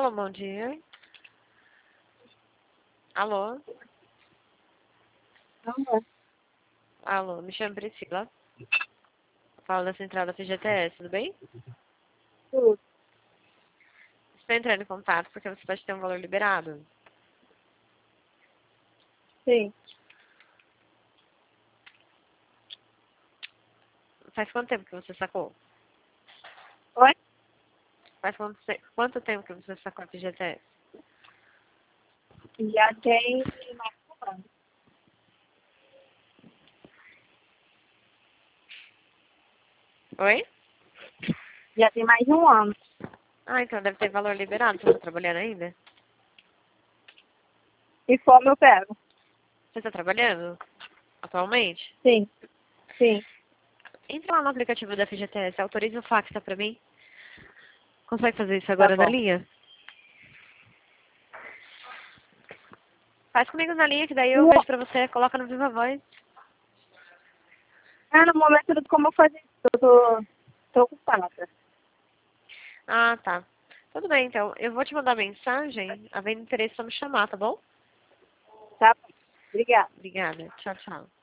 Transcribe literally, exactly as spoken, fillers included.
Alô, bom dia. Alô? Alô? Alô, me chamo Priscila. Falo da central da F G T S, tudo bem? Tudo. Estou entrando em contato porque você pode ter um valor liberado. Sim. Faz quanto tempo que você sacou? Oi? Faz quanto, te- quanto tempo que você sacou a F G T S? Já tem mais de um ano. Oi? Já tem mais de um ano. Ah, então deve ter valor liberado. Você está trabalhando ainda? E como eu pego? Você está trabalhando atualmente? Sim. Sim. Entra lá no aplicativo da F G T S, autoriza o fax pra mim. Consegue fazer isso Tá agora na bom. linha? Faz comigo na linha, que daí eu Não. vejo pra você, coloca no Viva Voz. Ah, no momento não tem como eu fazer isso. Eu tô, tô ocupada. Ah, tá. Tudo bem, então. Eu vou te mandar mensagem. Havendo interesse, só me chamar, tá bom? Tá bom. Obrigada. Obrigada. Tchau, tchau.